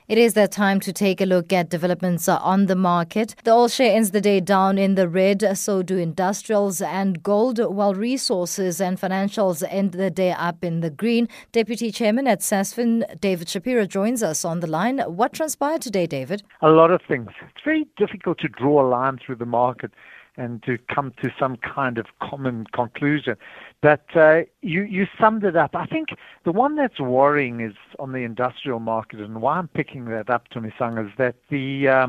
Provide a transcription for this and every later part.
It is that time to take a look at developments on the market. The All Share ends the day down in the red, so do industrials and gold, while resources and financials end the day up in the green. Deputy Chairman at SASFIN, David Shapiro, joins us on the line. What transpired today, David? A lot of things. It's very difficult to draw a line through the market and to come to some kind of common conclusion. But you summed it up. I think the one that's worrying is on the industrial market, and why I'm picking that up, Tumisang, is that the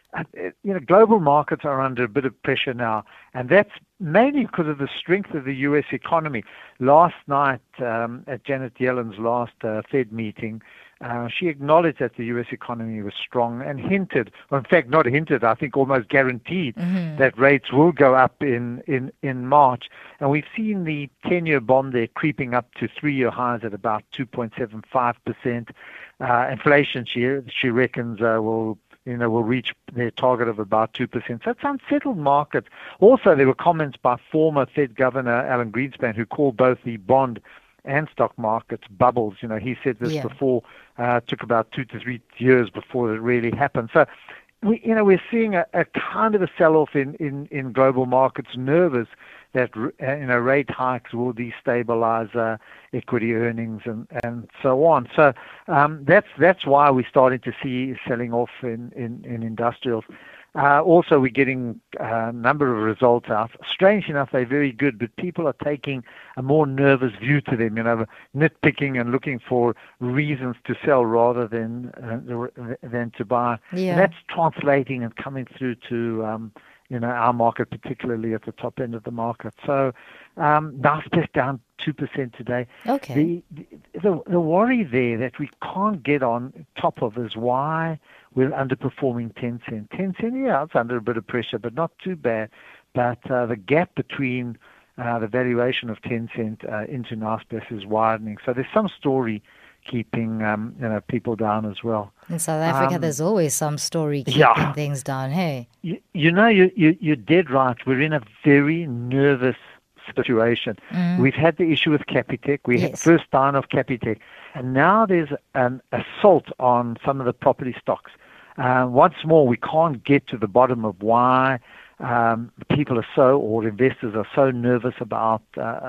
global markets are under a bit of pressure now, and that's mainly because of the strength of the U.S. economy. Last night, at Janet Yellen's last Fed meeting, she acknowledged that the U.S. economy was strong and hinted, or in fact not hinted, I think almost guaranteed that rates will go up in March. And we've seen the 10-year bond there creeping up to 3-year highs at about 2.75%. Inflation, she reckons, will reach their target of about 2%. So it's unsettled markets. Also, there were comments by former Fed Governor Alan Greenspan, who called both the bond and stock markets bubbles. He said this before. Took about 2 to 3 years before it really happened. So we're seeing a kind of a sell-off in global markets, nervous that rate hikes will destabilize equity earnings and so on. So that's why we're starting to see selling off in industrials. Also, we're getting a number of results out. Strange enough, they're very good, but people are taking a more nervous view to them, nitpicking and looking for reasons to sell rather than to buy. Yeah. And that's translating and coming through to our market, particularly at the top end of the market. So Nasdaq down 2% today. Okay. The worry there that we can't get on top of is why we're underperforming Tencent. Tencent, it's under a bit of pressure, but not too bad. But the gap between the valuation of Tencent into Nasdaq is widening. So there's some story keeping people down as well. In South Africa, there's always some story keeping things down. Hey, you're dead right. We're in a very nervous situation. We've had the issue with Capitec. We had the first down of Capitec, and now there's an assault on some of the property stocks. Once more, we can't get to the bottom of why people or investors are so nervous about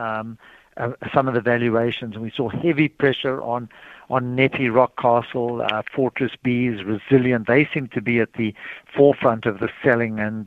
some of the valuations. And we saw heavy pressure on Netty, Rockcastle, Fortress B's, Resilient. They seem to be at the forefront of the selling and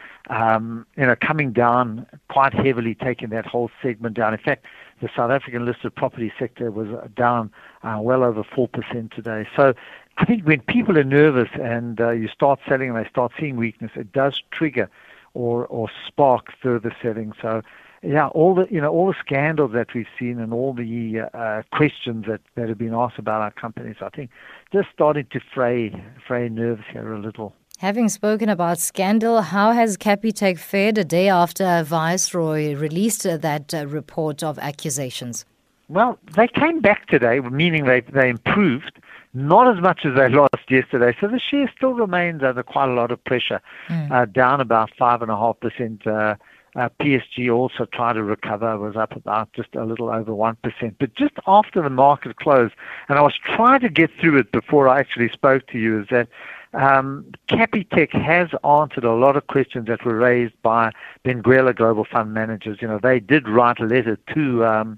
coming down quite heavily, taking that whole segment down. In fact, the South African listed property sector was down well over 4% today. So I think when people are nervous and you start selling and they start seeing weakness, it does trigger or spark further selling. So all the scandals that we've seen and all the questions that have been asked about our companies, I think, just starting to fray nerves here a little. Having spoken about scandal, how has Capitec fared a day after Viceroy released that report of accusations? Well, they came back today, meaning they improved, not as much as they lost yesterday. So the share still remains under quite a lot of pressure, down about 5.5%. PSG also tried to recover, was up about just a little over 1%. But just after the market closed, and I was trying to get through it before I actually spoke to you, is that Capitec has answered a lot of questions that were raised by Benguela Global Fund Managers. They did write a letter to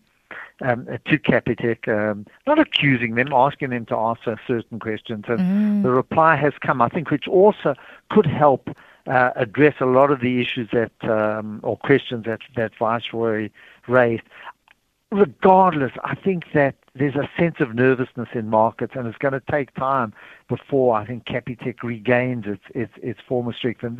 Capitec, not accusing them, asking them to answer certain questions. And the reply has come, I think, which also could help address a lot of the issues or questions that Viceroy raised. Regardless, I think that there's a sense of nervousness in markets, and it's going to take time before I think Capitec regains its former strength. And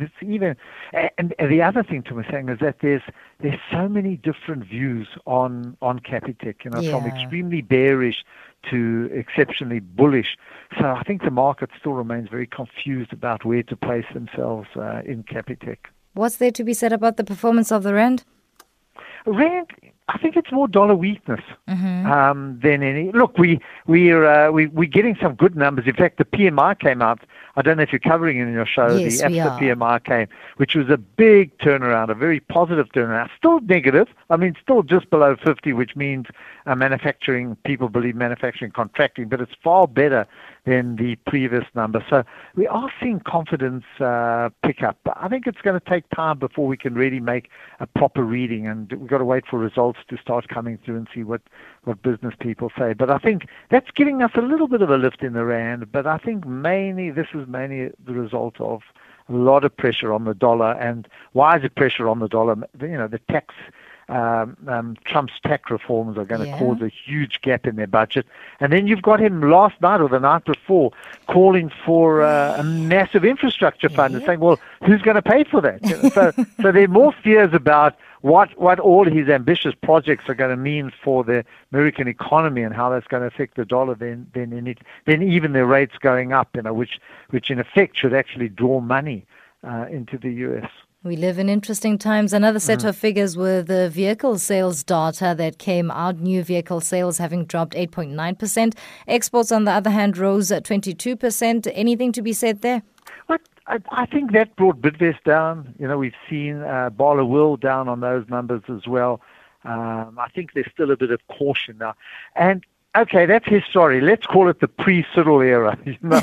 the other thing to me saying is that there's so many different views on Capitec, from extremely bearish to exceptionally bullish. So I think the market still remains very confused about where to place themselves in Capitec. What's there to be said about the performance of the rand? Rand, I think it's more dollar weakness than any. Look, we're getting some good numbers. In fact, the PMI came out. I don't know if you're covering it in your show. Yes, the AFSA PMI came, which was a big turnaround, a very positive turnaround. Still negative. I mean, still just below 50, which means people believe manufacturing contracting, but it's far better than the previous number. So we are seeing confidence pick up. But I think it's going to take time before we can really make a proper reading, and we've got to wait for results to start coming through and see what business people say. But I think that's giving us a little bit of a lift in the rand, but I think this is mainly the result of a lot of pressure on the dollar. And why is it pressure on the dollar? The tax, Trump's tax reforms are going to cause a huge gap in their budget. And then you've got him last night or the night before calling for a massive infrastructure fund and saying, well, who's going to pay for that? So there are more fears about what all his ambitious projects are going to mean for the American economy and how that's going to affect the dollar than even the rates going up, which in effect should actually draw money into the U.S. We live in interesting times. Another set of figures were the vehicle sales data that came out. New vehicle sales having dropped 8.9%. Exports, on the other hand, rose 22%. Anything to be said there? I think that brought Bidvest down. We've seen Barloworld down on those numbers as well. I think there's still a bit of caution now. And okay, that's his story. Let's call it the pre-Cyril era.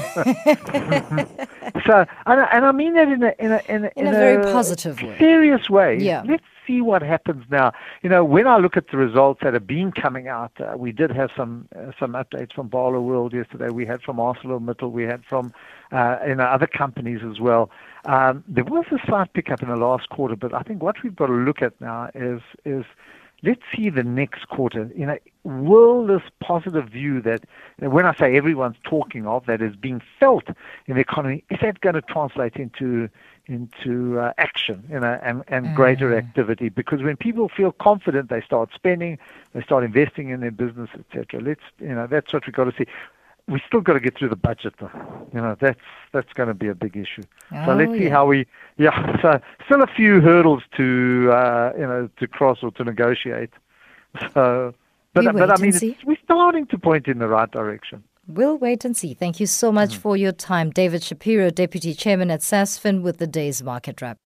So, and I mean that in a very positive way, serious way. Yeah. Let's see what happens now. When I look at the results that have been coming out, we did have some updates from Barloworld yesterday. We had from ArcelorMittal. We had from other companies as well. There was a slight pickup in the last quarter, but I think what we've got to look at now is let's see the next quarter. Will this positive view that, when I say everyone's talking of, that is being felt in the economy, is that going to translate into action, and greater activity? Because when people feel confident, they start spending, they start investing in their business, etc. That's what we've got to see. We still got to get through the budget, though. That's going to be a big issue. So let's see how we. Yeah. So still a few hurdles to cross or to negotiate. So, but I mean, we're starting to point in the right direction. We'll wait and see. Thank you so much for your time, David Shapiro, Deputy Chairman at Sasfin, with the day's market wrap.